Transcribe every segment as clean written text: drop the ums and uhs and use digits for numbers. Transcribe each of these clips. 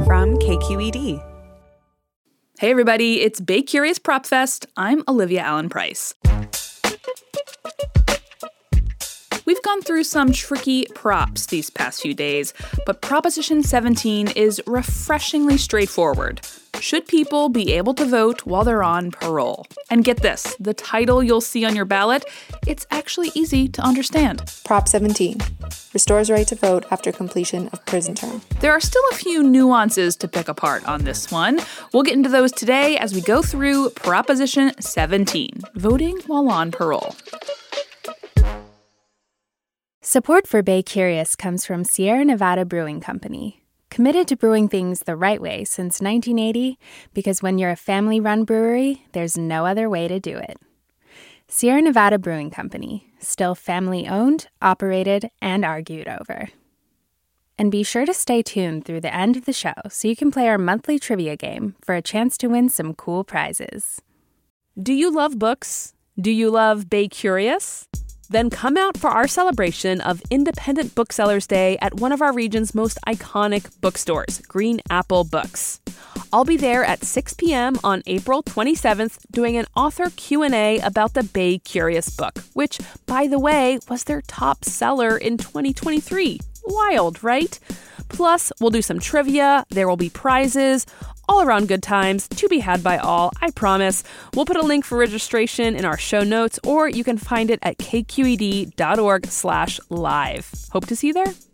from KQED. Hey everybody, it's Bay Curious Prop Fest. I'm Olivia Allen Price. We've gone through some tricky props these past few days, but Proposition 17 is refreshingly straightforward. Should people be able to vote while they're on parole? And get this, the title you'll see on your ballot, it's actually easy to understand. Prop 17 restores right to vote after completion of prison term. There are still a few nuances to pick apart on this one. We'll get into those today as we go through Proposition 17, voting while on parole. Support for Bay Curious comes from Sierra Nevada Brewing Company, committed to brewing things the right way since 1980, because when you're a family-run brewery, there's no other way to do it. Sierra Nevada Brewing Company, still family-owned, operated, and argued over. And be sure to stay tuned through the end of the show so you can play our monthly trivia game for a chance to win some cool prizes. Do you love books? Do you love Bay Curious? Then come out for our celebration of Independent Booksellers Day at one of our region's most iconic bookstores, Green Apple Books. I'll be there at 6 p.m. on April 27th doing an author Q&A about the Bay Curious book, which, by the way, was their top seller in 2023. Wild, right? Plus, we'll do some trivia, there will be prizes, all around good times to be had by all, I promise. We'll put a link for registration in our show notes, or you can find it at kqed.org/live. Hope to see you there.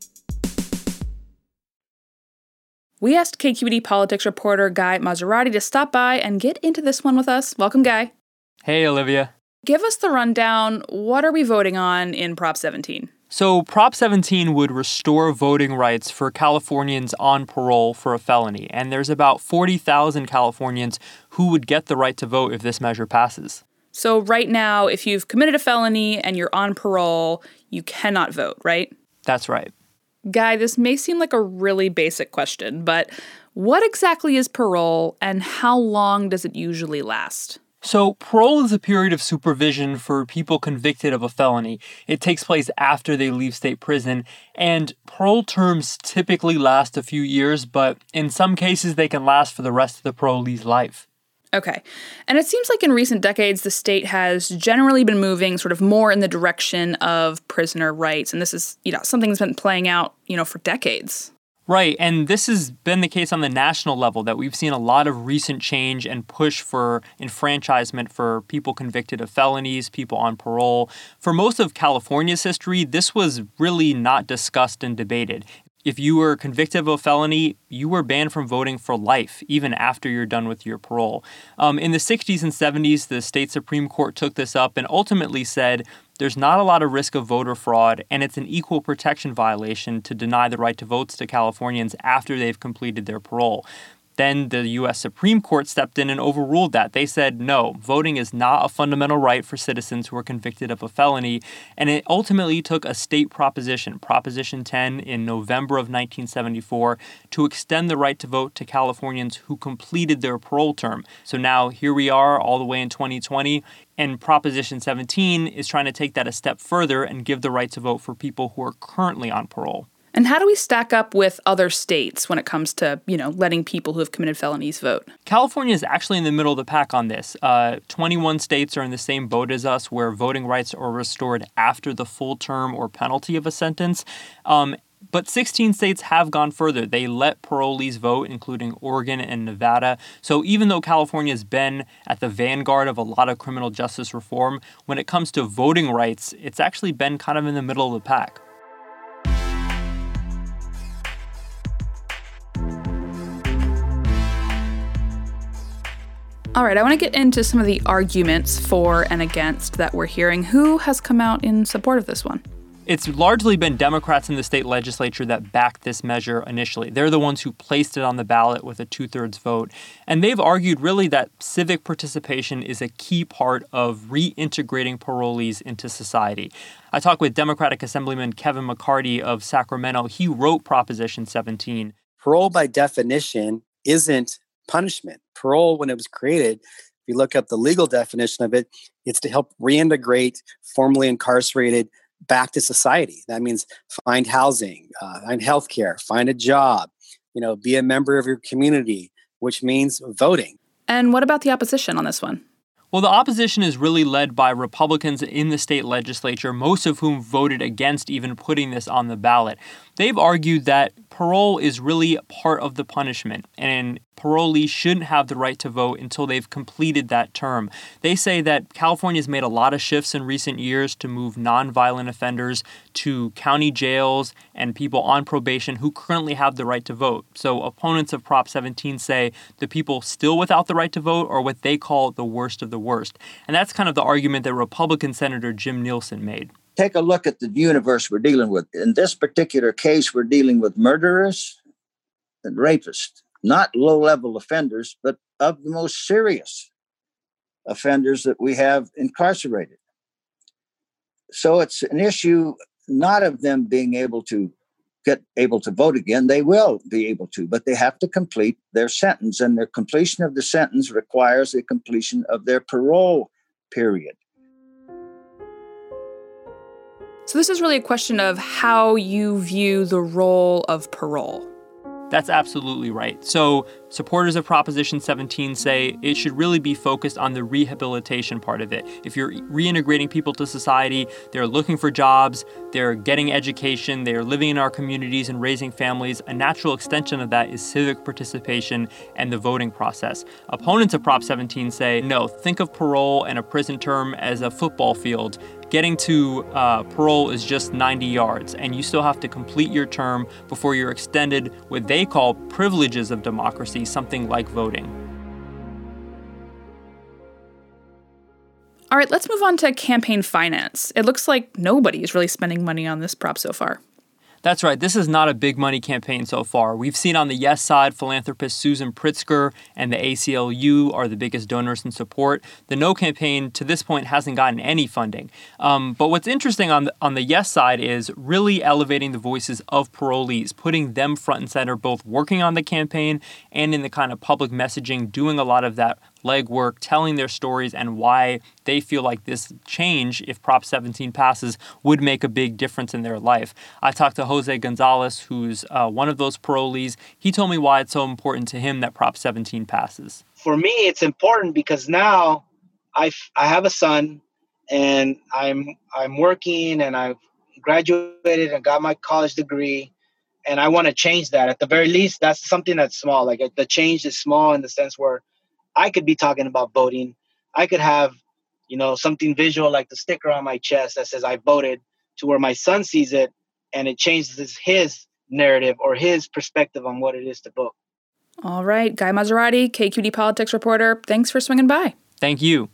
We asked KQED politics reporter Guy Maserati to stop by and get into this one with us. Welcome, Guy. Hey, Olivia. Give us the rundown. What are we voting on in Prop 17? So Prop 17 would restore voting rights for Californians on parole for a felony, and there's about 40,000 Californians who would get the right to vote if this measure passes. So right now, if you've committed a felony and you're on parole, you cannot vote, right? That's right. Guy, this may seem like a really basic question, but what exactly is parole and how long does it usually last? So parole is a period of supervision for people convicted of a felony. It takes place after they leave state prison, and parole terms typically last a few years, but in some cases they can last for the rest of the parolee's life. Okay. And it seems like in recent decades, the state has generally been moving sort of more in the direction of prisoner rights. And this is, something that's been playing out, for decades. Right, and this has been the case on the national level, that we've seen a lot of recent change and push for enfranchisement for people convicted of felonies, people on parole. For most of California's history, this was really not discussed and debated. If you were convicted of a felony, you were banned from voting for life, even after you're done with your parole. In the 60s and 70s, the state Supreme Court took this up and ultimately said there's not a lot of risk of voter fraud, and it's an equal protection violation to deny the right to votes to Californians after they've completed their parole. Then the U.S. Supreme Court stepped in and overruled that. They said, no, voting is not a fundamental right for citizens who are convicted of a felony. And it ultimately took a state proposition, Proposition 10, in November of 1974, to extend the right to vote to Californians who completed their parole term. So now here we are all the way in 2020. And Proposition 17 is trying to take that a step further and give the right to vote for people who are currently on parole. And how do we stack up with other states when it comes to, letting people who have committed felonies vote? California is actually in the middle of the pack on this. 21 states are in the same boat as us, where voting rights are restored after the full term or penalty of a sentence. But 16 states have gone further. They let parolees vote, including Oregon and Nevada. So even though California has been at the vanguard of a lot of criminal justice reform, when it comes to voting rights, it's actually been kind of in the middle of the pack. All right, I want to get into some of the arguments for and against that we're hearing. Who has come out in support of this one? It's largely been Democrats in the state legislature that backed this measure initially. They're the ones who placed it on the ballot with a 2/3 vote. And they've argued really that civic participation is a key part of reintegrating parolees into society. I talked with Democratic Assemblyman Kevin McCarty of Sacramento. He wrote Proposition 17. Parole by definition isn't punishment. Parole, when it was created, if you look up the legal definition of it, it's to help reintegrate formerly incarcerated back to society. That means find housing, find healthcare, find a job, be a member of your community, which means voting. And what about the opposition on this one? Well, the opposition is really led by Republicans in the state legislature, most of whom voted against even putting this on the ballot. They've argued that parole is really part of the punishment, and parolees shouldn't have the right to vote until they've completed that term. They say that California's made a lot of shifts in recent years to move nonviolent offenders to county jails and people on probation who currently have the right to vote. So opponents of Prop 17 say the people still without the right to vote are what they call the worst of the worst. And that's kind of the argument that Republican Senator Jim Nielsen made. Take a look at the universe we're dealing with. In this particular case, we're dealing with murderers and rapists, not low-level offenders, but of the most serious offenders that we have incarcerated. So it's an issue not of them being able to vote again. They will be able to, but they have to complete their sentence, and their completion of the sentence requires the completion of their parole period. So this is really a question of how you view the role of parole. That's absolutely right. So supporters of Proposition 17 say it should really be focused on the rehabilitation part of it. If you're reintegrating people to society, they're looking for jobs, they're getting education, they're living in our communities and raising families, a natural extension of that is civic participation and the voting process. Opponents of Prop 17 say, no, think of parole and a prison term as a football field. Getting to parole is just 90 yards, and you still have to complete your term before you're extended what they call privileges of democracy, something like voting. All right, let's move on to campaign finance. It looks like nobody is really spending money on this prop so far. That's right. This is not a big money campaign so far. We've seen on the yes side, philanthropist Susan Pritzker and the ACLU are the biggest donors in support. The no campaign to this point hasn't gotten any funding. But what's interesting on the yes side is really elevating the voices of parolees, putting them front and center, both working on the campaign and in the kind of public messaging, doing a lot of that legwork, telling their stories and why they feel like this change, if Prop 17 passes, would make a big difference in their life. I talked to Jose Gonzalez, who's one of those parolees. He told me why it's so important to him that Prop 17 passes. For me, it's important because now I have a son, and I'm working, and I've graduated and got my college degree, and I want to change that. At the very least, that's something that's small. Like the change is small in the sense where I could be talking about voting. I could have, something visual like the sticker on my chest that says I voted, to where my son sees it and it changes his narrative or his perspective on what it is to vote. All right, Guy Maserati, KQED politics reporter, thanks for swinging by. Thank you.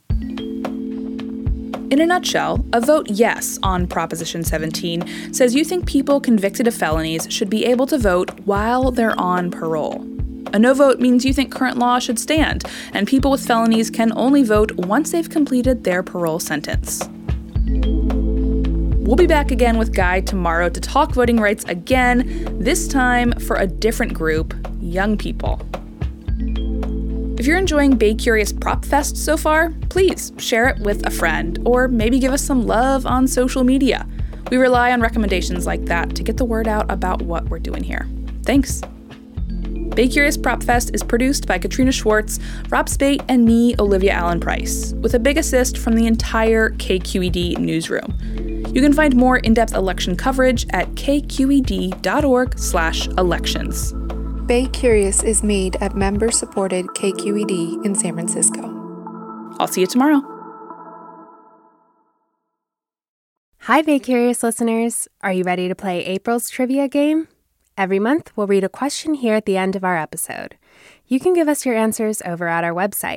In a nutshell, a vote yes on Proposition 17 says you think people convicted of felonies should be able to vote while they're on parole. A no vote means you think current law should stand, and people with felonies can only vote once they've completed their parole sentence. We'll be back again with Guy tomorrow to talk voting rights again, this time for a different group, young people. If you're enjoying Bay Curious Prop Fest so far, please share it with a friend, or maybe give us some love on social media. We rely on recommendations like that to get the word out about what we're doing here. Thanks. Bay Curious Prop Fest is produced by Katrina Schwartz, Rob Spate, and me, Olivia Allen Price, with a big assist from the entire KQED newsroom. You can find more in-depth election coverage at kqed.org/elections. Bay Curious is made at member-supported KQED in San Francisco. I'll see you tomorrow. Hi, Bay Curious listeners. Are you ready to play April's trivia game? Every month, we'll read a question here at the end of our episode. You can give us your answers over at our website,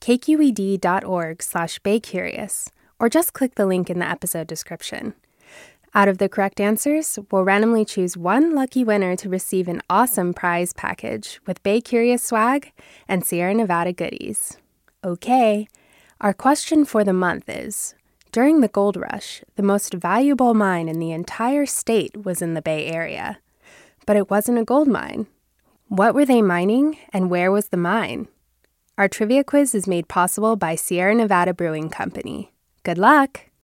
kqed.org/baycurious, or just click the link in the episode description. Out of the correct answers, we'll randomly choose one lucky winner to receive an awesome prize package with Bay Curious swag and Sierra Nevada goodies. Okay, our question for the month is, during the gold rush, the most valuable mine in the entire state was in the Bay Area. But it wasn't a gold mine. What were they mining, and where was the mine? Our trivia quiz is made possible by Sierra Nevada Brewing Company. Good luck!